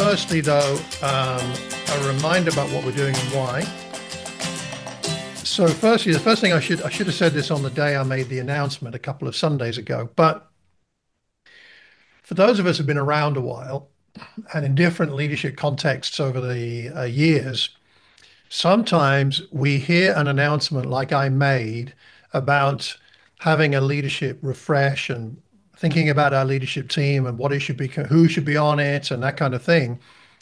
firstly, though, a reminder about what we're doing and why. So, firstly, the first thing I should have said this on the day I made the announcement a couple of Sundays ago. But for those of us who've been around a while and in different leadership contexts over the years, sometimes we hear an announcement like I made about having a leadership refresh and thinking about our leadership team and what it should be, who should be on it, and that kind of thing.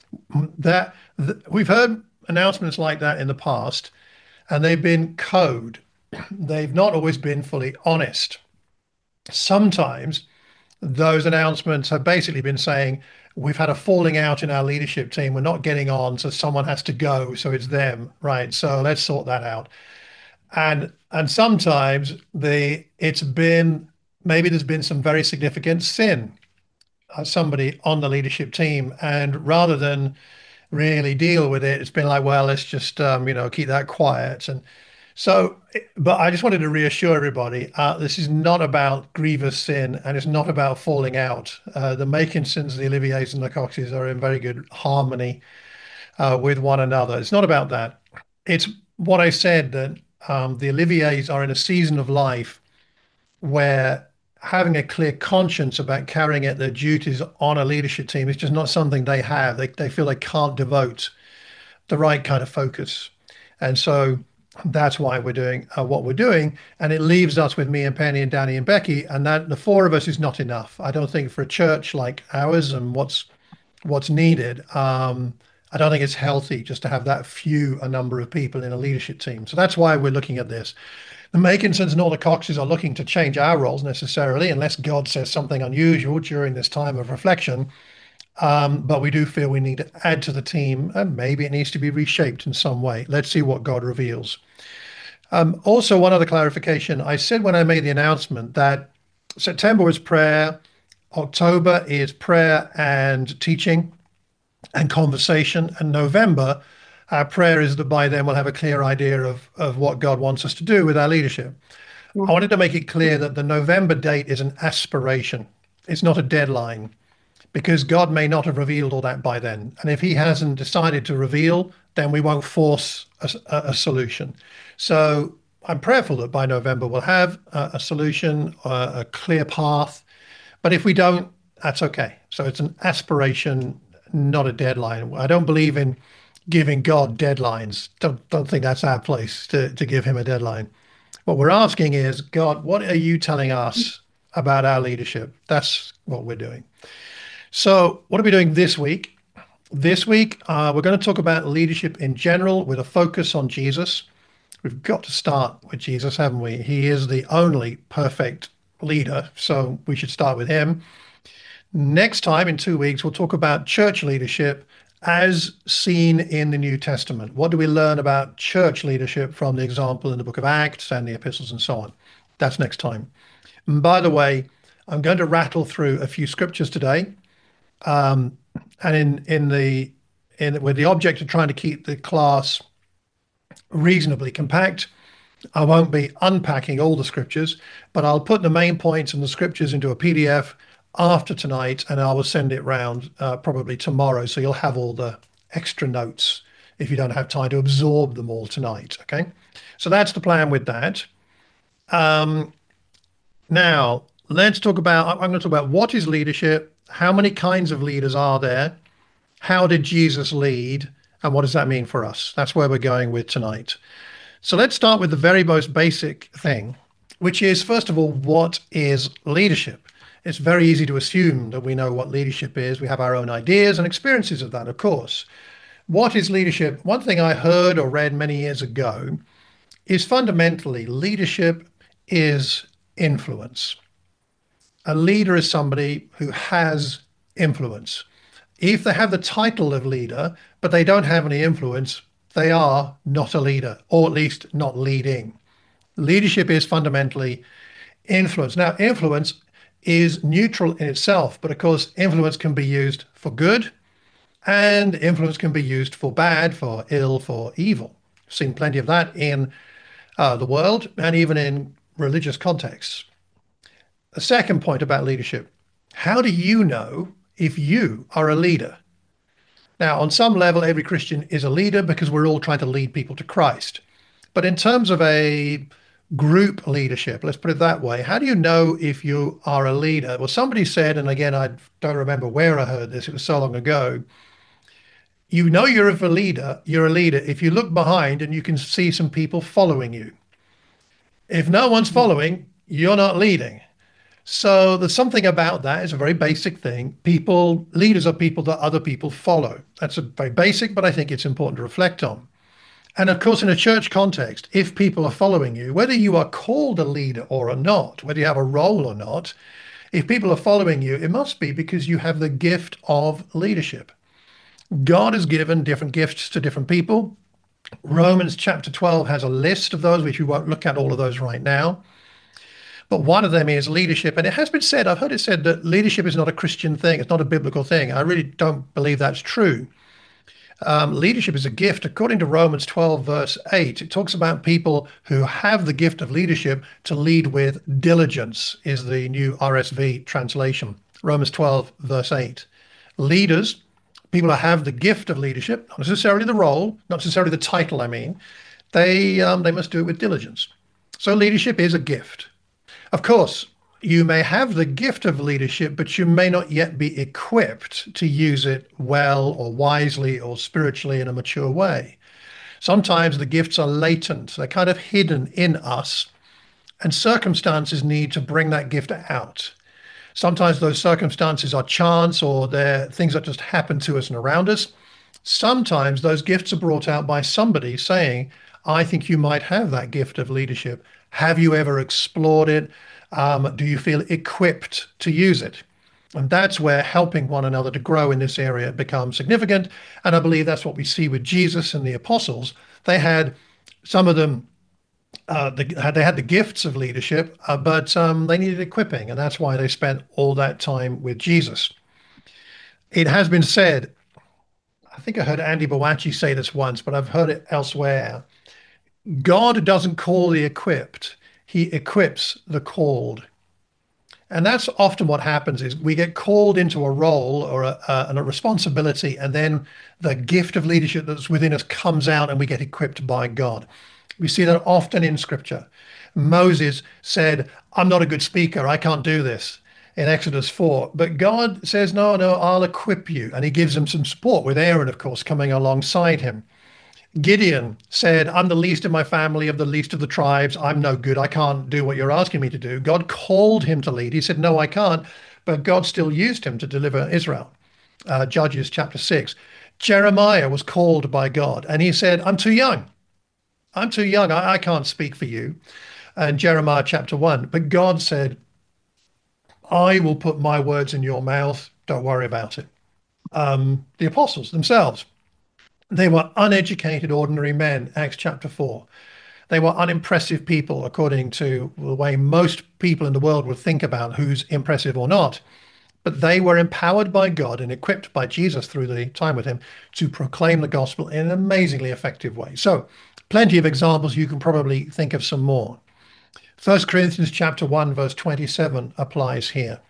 We've heard announcements like that in the past, and they've been code. They've not always been fully honest. Sometimes those announcements have basically been saying, we've had a falling out in our leadership team. We're not getting on, so someone has to go. So it's them, right? So let's sort that out. And sometimes it's been maybe there's been some very significant sin, somebody on the leadership team, and rather than really deal with it, it's been like, well, let's just keep that quiet. And so, but I just wanted to reassure everybody, this is not about grievous sin, and it's not about falling out. The Makinsons, the Oliviers, and the Coxes are in very good harmony with one another. It's not about that. It's what I said, that the Oliviers are in a season of life where having a clear conscience about carrying out their duties on a leadership team is just not something they have. They feel they can't devote the right kind of focus. And so that's why we're doing what we're doing. And it leaves us with me and Penny and Danny and Becky, and that the four of us is not enough. I don't think for a church like ours and what's needed, I don't think it's healthy just to have that a number of people in a leadership team. So that's why we're looking at this. The Makinsons and all the Coxes are looking to change our roles necessarily, unless God says something unusual during this time of reflection. But we do feel we need to add to the team, and maybe it needs to be reshaped in some way. Let's see what God reveals. Also, one other clarification. I said when I made the announcement that September was prayer, October is prayer and teaching and conversation, and November, our prayer is that by then we'll have a clear idea of what God wants us to do with our leadership. I wanted to make it clear that the November date is an aspiration. It's not a deadline, because God may not have revealed all that by then. And if he hasn't decided to reveal, then we won't force a solution. So I'm prayerful that by November we'll have a solution, a clear path. But if we don't, that's okay. So it's an aspiration, not a deadline. I don't believe in giving God deadlines. Don't think that's our place to give him a deadline. What we're asking is, God, what are you telling us about our leadership? That's what we're doing. So what are we doing this week? This week, we're going to talk about leadership in general with a focus on Jesus. We've got to start with Jesus, haven't we? He is the only perfect leader, so we should start with him. Next time, in 2 weeks, we'll talk about church leadership as seen in the New Testament. What do we learn about church leadership from the example in the book of Acts and the epistles and so on? That's next time. And by the way, I'm going to rattle through a few scriptures today. And with the object of trying to keep the class reasonably compact, I won't be unpacking all the scriptures, but I'll put the main points and the scriptures into a PDF after tonight, and I will send it round probably tomorrow, so you'll have all the extra notes if you don't have time to absorb them all tonight. Okay, so that's the plan with that. Now let's talk about. I'm going to talk about what is leadership. How many kinds of leaders are there? How did Jesus lead? And what does that mean for us? That's where we're going with tonight. So let's start with the very most basic thing, which is, first of all, what is leadership? It's very easy to assume that we know what leadership is. We have our own ideas and experiences of that, of course. What is leadership? One thing I heard or read many years ago is fundamentally leadership is influence. A leader is somebody who has influence. If they have the title of leader, but they don't have any influence, they are not a leader, or at least not leading. Leadership is fundamentally influence. Now, influence is neutral in itself, but of course, influence can be used for good, and influence can be used for bad, for ill, for evil. I've seen plenty of that in the world and even in religious contexts. The second point about leadership: how do you know if you are a leader? Now, on some level, every Christian is a leader because we're all trying to lead people to Christ. But in terms of a group leadership, let's put it that way, how do you know if you are a leader? Well, somebody said, and again, I don't remember where I heard this, it was so long ago. You know you're a leader if you look behind and you can see some people following you. If no one's following, you're not leading. So there's something about that. It's a very basic thing. Leaders are people that other people follow. That's a very basic, but I think it's important to reflect on. And of course, in a church context, if people are following you, whether you are called a leader or not, whether you have a role or not, if people are following you, it must be because you have the gift of leadership. God has given different gifts to different people. Romans chapter 12 has a list of those, which we won't look at all of those right now. But one of them is leadership. And it has been said, I've heard it said that leadership is not a Christian thing. It's not a biblical thing. I really don't believe that's true. Leadership is a gift. According to Romans 12, verse 8, it talks about people who have the gift of leadership to lead with diligence, is the new RSV translation. Romans 12, verse 8. Leaders, people who have the gift of leadership, not necessarily the role, not necessarily the title, I mean, they must do it with diligence. So leadership is a gift. Of course, you may have the gift of leadership, but you may not yet be equipped to use it well or wisely or spiritually in a mature way. Sometimes the gifts are latent, they're kind of hidden in us, and circumstances need to bring that gift out. Sometimes those circumstances are chance or they're things that just happen to us and around us. Sometimes those gifts are brought out by somebody saying, I think you might have that gift of leadership. Have you ever explored it? Do you feel equipped to use it? And that's where helping one another to grow in this area becomes significant. And I believe that's what we see with Jesus and the apostles. They had some of them, they had the gifts of leadership, but they needed equipping. And that's why they spent all that time with Jesus. It has been said, I think I heard Andy Bowachi say this once, but I've heard it elsewhere. God doesn't call the equipped, he equips the called. And that's often what happens is we get called into a role or a responsibility, and then the gift of leadership that's within us comes out and we get equipped by God. We see that often in scripture. Moses said, I'm not a good speaker, I can't do this in Exodus 4. But God says, no, I'll equip you. And he gives him some support with Aaron, of course, coming alongside him. Gideon said, I'm the least of my family, of the least of the tribes. I'm no good. I can't do what you're asking me to do. God called him to lead. He said, no, I can't. But God still used him to deliver Israel. Judges chapter 6. Jeremiah was called by God and he said, I'm too young. I'm too young. I can't speak for you. And Jeremiah chapter 1. But God said, I will put my words in your mouth. Don't worry about it. The apostles themselves. They were uneducated, ordinary men, Acts chapter 4. They were unimpressive people, according to the way most people in the world would think about who's impressive or not. But they were empowered by God and equipped by Jesus through the time with him to proclaim the gospel in an amazingly effective way. So plenty of examples. You can probably think of some more. 1 Corinthians chapter 1, verse 27 applies here.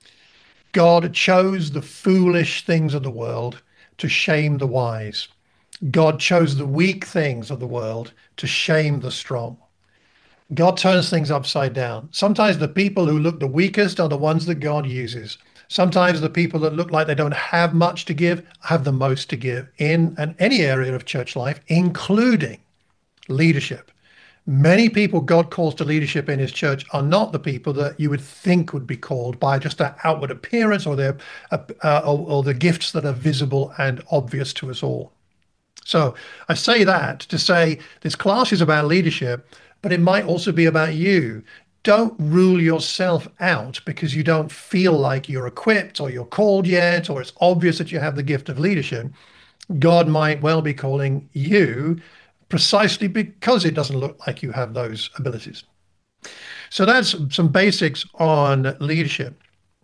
God chose the foolish things of the world to shame the wise. God chose the weak things of the world to shame the strong. God turns things upside down. Sometimes the people who look the weakest are the ones that God uses. Sometimes the people that look like they don't have much to give have the most to give in any area of church life, including leadership. Many people God calls to leadership in his church are not the people that you would think would be called by just their outward appearance or the gifts that are visible and obvious to us all. So I say that to say this class is about leadership, but it might also be about you. Don't rule yourself out because you don't feel like you're equipped or you're called yet, or it's obvious that you have the gift of leadership. God might well be calling you precisely because it doesn't look like you have those abilities. So that's some basics on leadership.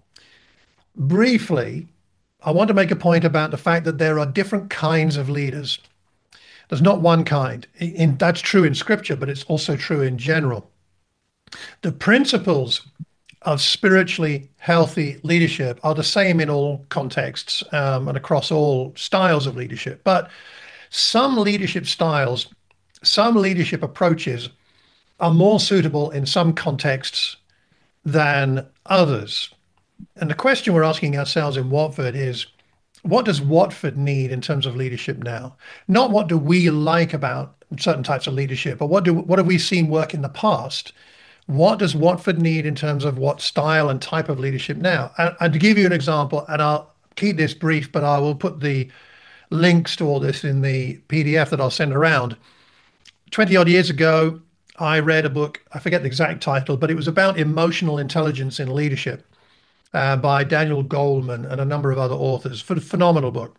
Briefly, I want to make a point about the fact that there are different kinds of leaders. There's not one kind. That's true in scripture, but it's also true in general. The principles of spiritually healthy leadership are the same in all contexts and across all styles of leadership. But some leadership styles, some leadership approaches are more suitable in some contexts than others. And the question we're asking ourselves in Watford is, what does Watford need in terms of leadership now? Not what do we like about certain types of leadership, but what have we seen work in the past? What does Watford need in terms of what style and type of leadership now? And to give you an example, and I'll keep this brief, but I will put the links to all this in the PDF that I'll send around. 20 odd years ago, I read a book, I forget the exact title, but it was about emotional intelligence in leadership by Daniel Goleman and a number of other authors. Phenomenal book.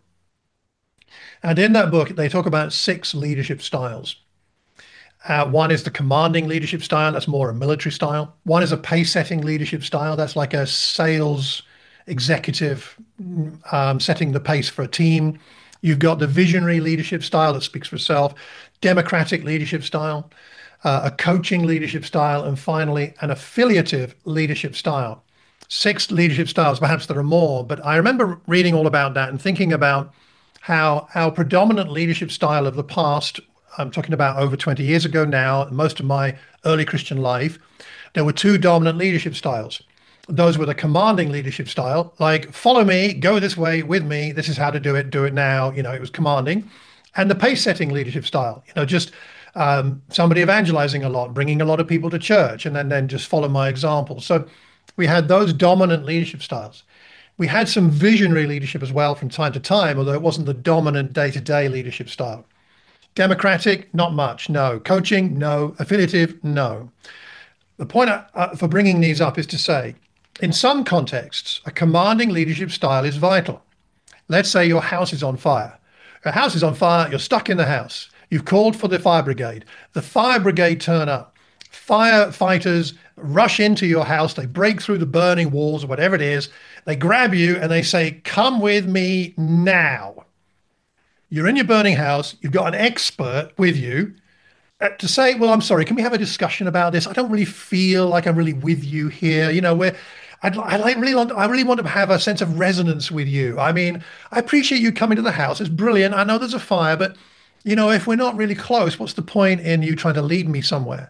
And in that book, they talk about 6 leadership styles. One is the commanding leadership style. That's more a military style. One is a pace-setting leadership style. That's like a sales executive setting the pace for a team. You've got the visionary leadership style that speaks for itself, democratic leadership style, a coaching leadership style, and finally, an affiliative leadership style. 6 leadership styles, perhaps there are more, but I remember reading all about that and thinking about how our predominant leadership style of the past, I'm talking about over 20 years ago now, most of my early Christian life, there were 2 dominant leadership styles. Those were the commanding leadership style, like follow me, go this way with me, this is how to do it now, it was commanding. And the pace setting leadership style, just somebody evangelizing a lot, bringing a lot of people to church, and then just follow my example. So we had those dominant leadership styles. We had some visionary leadership as well from time to time, although it wasn't the dominant day-to-day leadership style. Democratic, not much, no. Coaching, no. Affiliative, no. The point for bringing these up is to say, in some contexts, a commanding leadership style is vital. Let's say your house is on fire. Your house is on fire, you're stuck in the house. You've called for the fire brigade. The fire brigade turn up. Firefighters rush into your house. They break through the burning walls or whatever it is. They grab you and they say, come with me now. You're in your burning house. You've got an expert with you to say, well, I'm sorry, can we have a discussion about this? I don't really feel like I'm really with you here. I really want to have a sense of resonance with you. I mean, I appreciate you coming to the house. It's brilliant. I know there's a fire, but if we're not really close, what's the point in you trying to lead me somewhere?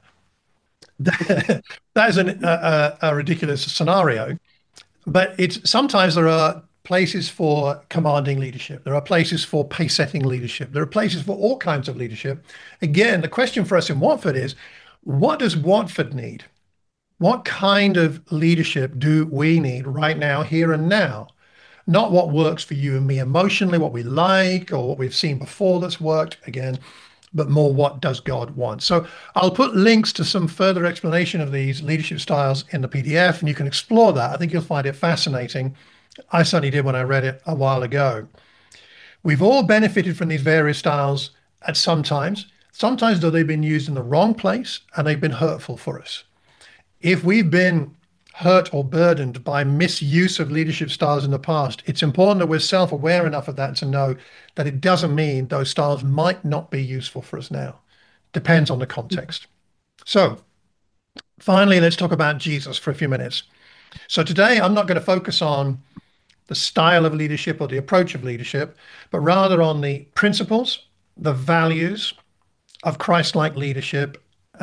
That is a ridiculous scenario, but sometimes there are places for commanding leadership. There are places for pace-setting leadership. There are places for all kinds of leadership. Again, the question for us in Watford is, what does Watford need? What kind of leadership do we need right now, here and now? Not what works for you and me emotionally, what we like or what we've seen before that's worked, again, but more what does God want? So I'll put links to some further explanation of these leadership styles in the PDF, and you can explore that. I think you'll find it fascinating. I certainly did when I read it a while ago. We've all benefited from these various styles at some times. Sometimes, though, they've been used in the wrong place and they've been hurtful for us. If we've been hurt or burdened by misuse of leadership styles in the past, it's important that we're self-aware enough of that to know that it doesn't mean those styles might not be useful for us now. Depends on the context. So finally, let's talk about Jesus for a few minutes. So today, I'm not going to focus on the style of leadership or the approach of leadership, but rather on the principles, the values of Christ-like leadership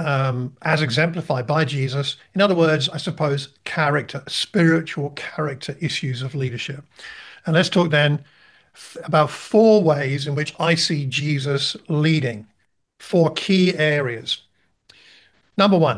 as exemplified by Jesus. In other words, I suppose, character, spiritual character issues of leadership. And let's talk then about 4 ways in which I see Jesus leading, 4 key areas. Number 1,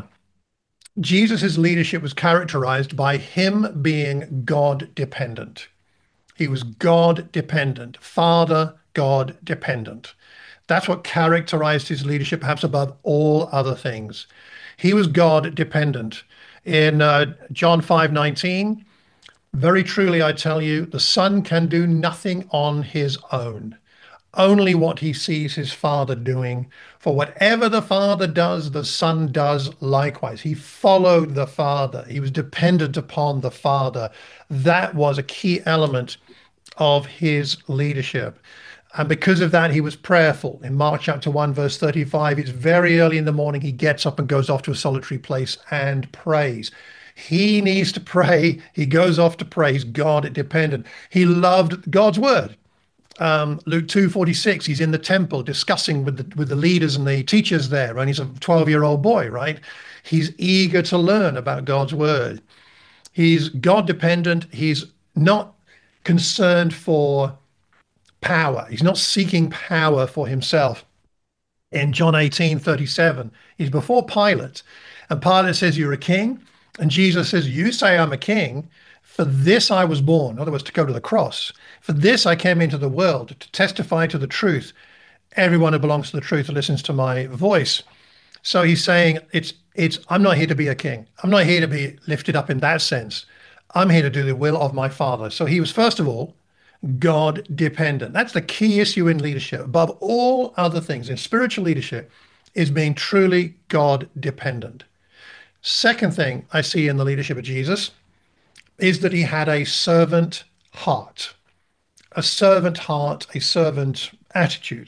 Jesus' leadership was characterized by him being God dependent. He was God dependent, Father God dependent. That's what characterized his leadership, perhaps above all other things. He was God dependent. In John 5:19, very truly I tell you, the Son can do nothing on his own, only what he sees his Father doing. For whatever the Father does, the Son does likewise. He followed the Father. He was dependent upon the Father. That was a key element of his leadership. And because of that, he was prayerful. In Mark chapter 1, verse 35, it's very early in the morning. He gets up and goes off to a solitary place and prays. He needs to pray. He goes off to pray. He's God dependent. He loved God's word. Luke 2:46, he's in the temple discussing with the leaders and the teachers there, and he's a 12-year-old boy, right? He's eager to learn about God's word. He's God dependent. He's not concerned for power. He's not seeking power for himself. In John 18:37, he's before Pilate, and Pilate says, "You're a king." And Jesus says, "You say I'm a king. For this I was born." In other words, to go to the cross. "For this I came into the world, to testify to the truth. Everyone who belongs to the truth listens to my voice." So he's saying, I'm not here to be a king. I'm not here to be lifted up in that sense. I'm here to do the will of my Father. So he was, first of all, God dependent. That's the key issue in leadership, above all other things in spiritual leadership, is being truly God dependent. Second thing I see in the leadership of Jesus is that he had a servant heart, a servant heart, a servant attitude.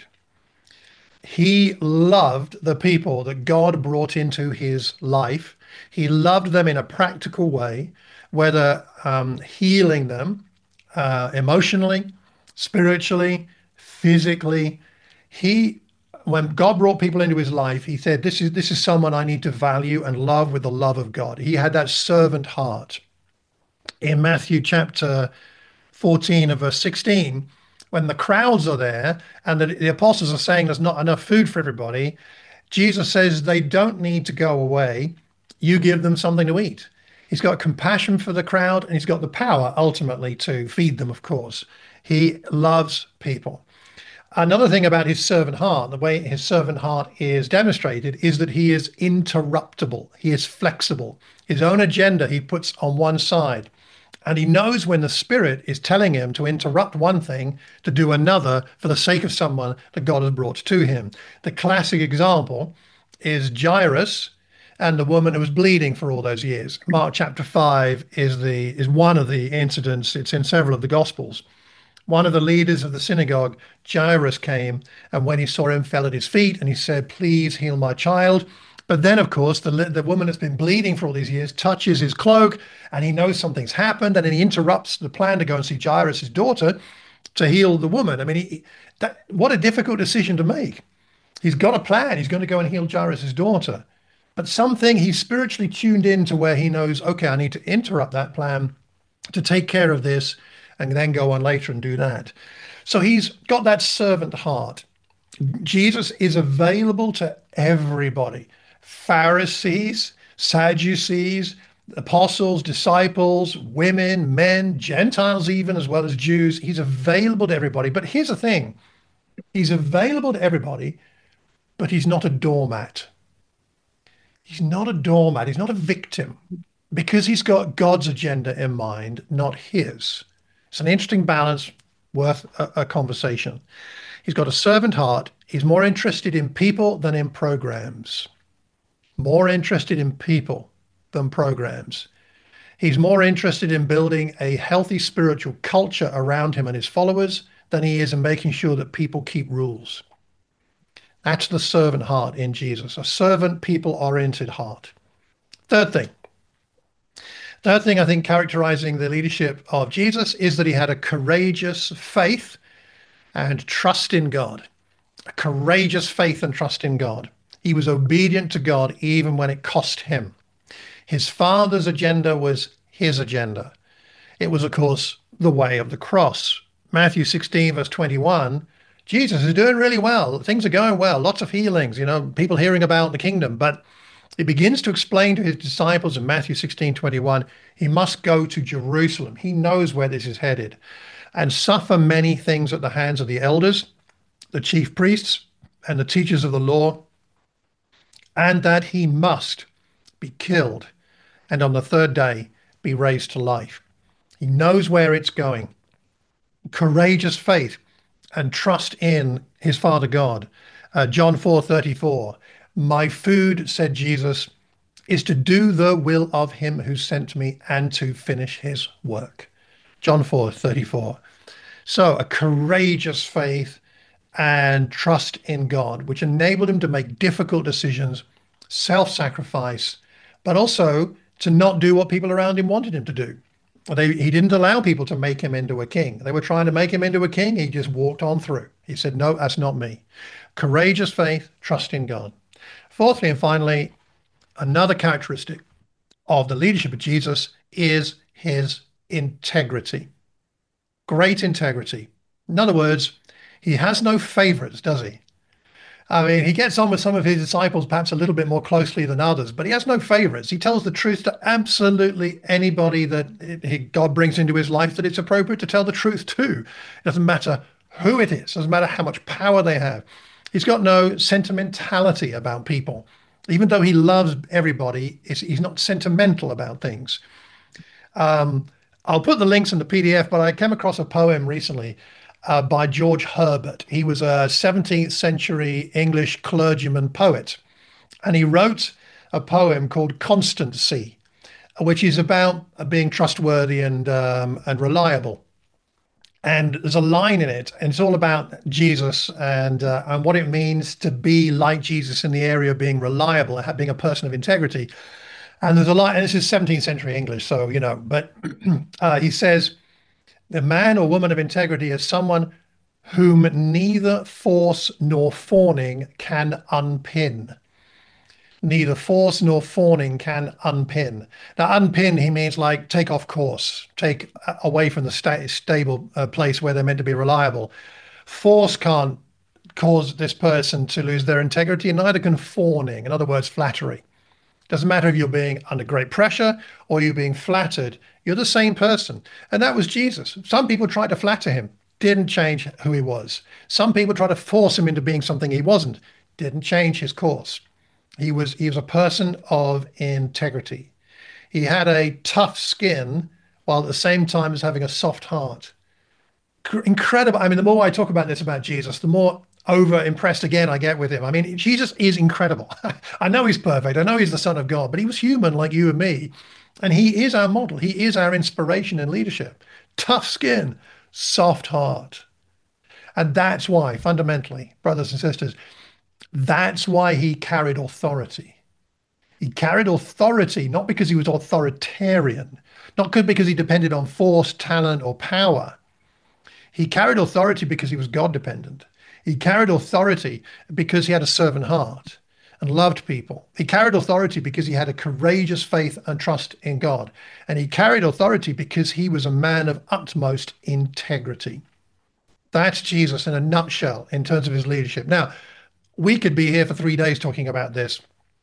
He loved the people that God brought into his life. He loved them in a practical way, whether healing them emotionally, spiritually, physically. He, when God brought people into his life, he said, "This is someone I need to value and love with the love of God." He had that servant heart. In Matthew chapter 14 and verse 16, when the crowds are there and the apostles are saying there's not enough food for everybody, Jesus says they don't need to go away. You give them something to eat. He's got compassion for the crowd, and he's got the power ultimately to feed them, of course. He loves people. Another thing about his servant heart, the way his servant heart is demonstrated, is that he is interruptible. He is flexible. His own agenda he puts on one side. And he knows when the Spirit is telling him to interrupt one thing to do another for the sake of someone that God has brought to him. The classic example is Jairus and the woman who was bleeding for all those years. Mark chapter 5 is one of the incidents. It's in several of the Gospels. One of the leaders of the synagogue, Jairus, came, and when he saw him, fell at his feet, and he said, "Please heal my child." But then, of course, the woman that's been bleeding for all these years touches his cloak, and he knows something's happened, and then he interrupts the plan to go and see Jairus' daughter to heal the woman. I mean, what a difficult decision to make. He's got a plan. He's going to go and heal Jairus' daughter. But something he's spiritually tuned in to where he knows, okay, I need to interrupt that plan to take care of this and then go on later and do that. So he's got that servant heart. Jesus is available to everybody. Pharisees, Sadducees, apostles, disciples, women, men, Gentiles, even as well as Jews. He's available to everybody. But here's the thing, he's available to everybody, but he's not a doormat. He's not a doormat. He's not a victim because he's got God's agenda in mind, not his. It's an interesting balance worth a conversation. He's got a servant heart. He's more interested in people than in programs. More interested in people than programs. He's more interested in building a healthy spiritual culture around him and his followers than he is in making sure that people keep rules. That's the servant heart in Jesus, a servant, people-oriented heart. Third thing I think characterizing the leadership of Jesus is that he had a courageous faith and trust in God. A courageous faith and trust in God. He was obedient to God even when it cost him. His Father's agenda was his agenda. It was, of course, the way of the cross. Matthew 16, verse 21, Jesus is doing really well. Things are going well. Lots of healings, people hearing about the kingdom. But he begins to explain to his disciples in Matthew 16:21, he must go to Jerusalem. He knows where this is headed, and suffer many things at the hands of the elders, the chief priests, and the teachers of the law, and that he must be killed, and on the third day be raised to life. He knows where it's going. Courageous faith and trust in his Father God. John 4:34, my food, said Jesus, is to do the will of him who sent me and to finish his work. John 4:34. So a courageous faith and trust in God, which enabled him to make difficult decisions, self-sacrifice, but also to not do what people around him wanted him to do. He didn't allow people to make him into a king. They were trying to make him into a king. He just walked on through. He said, no, that's not me. Courageous faith, trust in God. Fourthly and finally, another characteristic of the leadership of Jesus is his integrity. Great integrity. In other words, he has no favorites, does he? I mean, he gets on with some of his disciples perhaps a little bit more closely than others, but he has no favorites. He tells the truth to absolutely anybody that God brings into his life that it's appropriate to tell the truth to. It doesn't matter who it is, doesn't matter how much power they have. He's got no sentimentality about people. Even though he loves everybody, he's not sentimental about things. I'll put the links in the PDF, but I came across a poem recently by George Herbert. He was a 17th century English clergyman poet, and he wrote a poem called Constancy, which is about being trustworthy and reliable. And there's a line in it, and it's all about Jesus and what it means to be like Jesus in the area of being reliable, being a person of integrity. And there's a line, and this is 17th century English, so, but he says, the man or woman of integrity is someone whom neither force nor fawning can unpin. Neither force nor fawning can unpin. Now, unpin, he means like take off course, take away from the stable place where they're meant to be reliable. Force can't cause this person to lose their integrity, and neither can fawning, in other words, flattery. Doesn't matter if you're being under great pressure or you're being flattered, you're the same person. And that was Jesus. Some people tried to flatter him, didn't change who he was. Some people tried to force him into being something he wasn't, didn't change his course. He was a person of integrity. He had a tough skin while at the same time as having a soft heart. Incredible. I mean, the more I talk about this about Jesus, the more over impressed again I get with him. I mean, Jesus is incredible. I know he's perfect. I know he's the Son of God, but he was human like you and me. And he is our model. He is our inspiration in leadership. Tough skin, soft heart. And that's why, fundamentally, brothers and sisters, that's why he carried authority. He carried authority not because he was authoritarian, not because he depended on force, talent, or power. He carried authority because he was God-dependent. He carried authority because he had a servant heart and loved people. He carried authority because he had a courageous faith and trust in God. And he carried authority because he was a man of utmost integrity. That's Jesus in a nutshell in terms of his leadership. Now, we could be here for 3 days talking about this.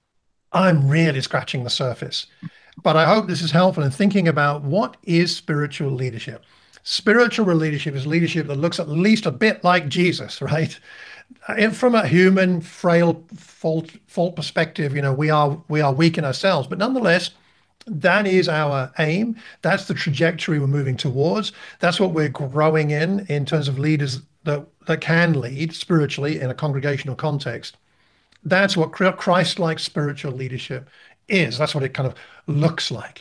I'm really scratching the surface. But I hope this is helpful in thinking about what is spiritual leadership. Spiritual leadership is leadership that looks at least a bit like Jesus, right? And from a human, frail, fault perspective, we are weak in ourselves, but nonetheless, that is our aim. That's the trajectory we're moving towards. That's what we're growing in terms of leaders that can lead spiritually in a congregational context. That's what Christ-like spiritual leadership is. That's what it kind of looks like.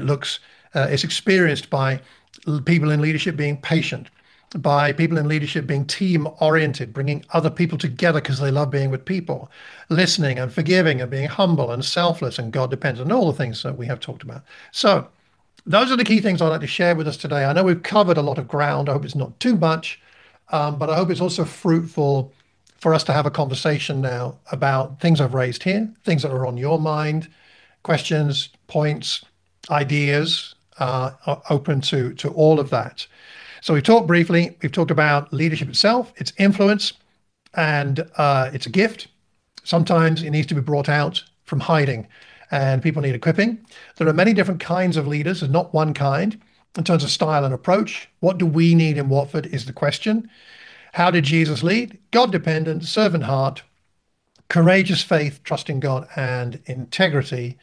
It's experienced by people in leadership being patient, by people in leadership being team-oriented, bringing other people together because they love being with people, listening and forgiving and being humble and selfless and God-dependent, and all the things that we have talked about. So those are the key things I'd like to share with us today. I know we've covered a lot of ground. I hope it's not too much, but I hope it's also fruitful for us to have a conversation now about things I've raised here, things that are on your mind, questions, points, ideas, are open to all of that. So we've talked briefly, we've talked about leadership itself, its influence, and it's a gift. Sometimes it needs to be brought out from hiding, and people need equipping. There are many different kinds of leaders, and not one kind, in terms of style and approach. What do we need in Watford is the question. How did Jesus lead? God-dependent, servant heart, courageous faith, trusting God, and integrity.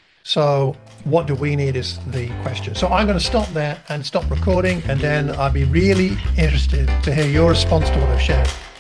So what do we need is the question. So I'm going to stop there and stop recording, and then I'll be really interested to hear your response to what I've shared.